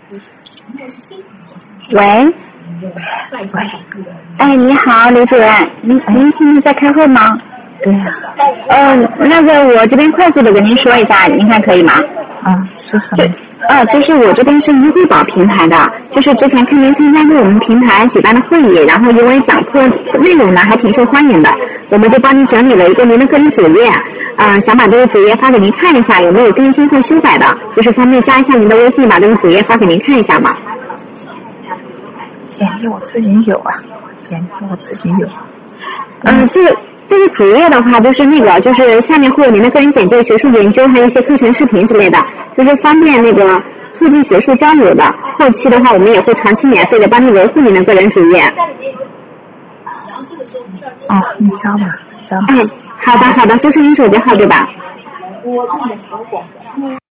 喂，哎，你好，刘主任，您现在在开会吗？ 对呀。 那个我这边快速的跟您说一下，您看可以吗？ 是什么？ 就是我这边是医惠宝平台的，就是之前看您参加过我们平台举办的会议，然后因为讲课内容呢还挺受欢迎的，我们就帮您整理了一个您的个人主页，想把这个主页发给您看一下，有没有更新或修改的，就是方便加一下您的微信，把这个主页发给您看一下嘛。 简历我自己有。 这个主页的话，就是下面会有您的个人简介、学术研究，还有一些课程视频之类的，就是方便促进学术交流的。后期的话，我们也会长期免费的帮您维护您的个人主页。 你加吧。 好的，这是您手机号对吧？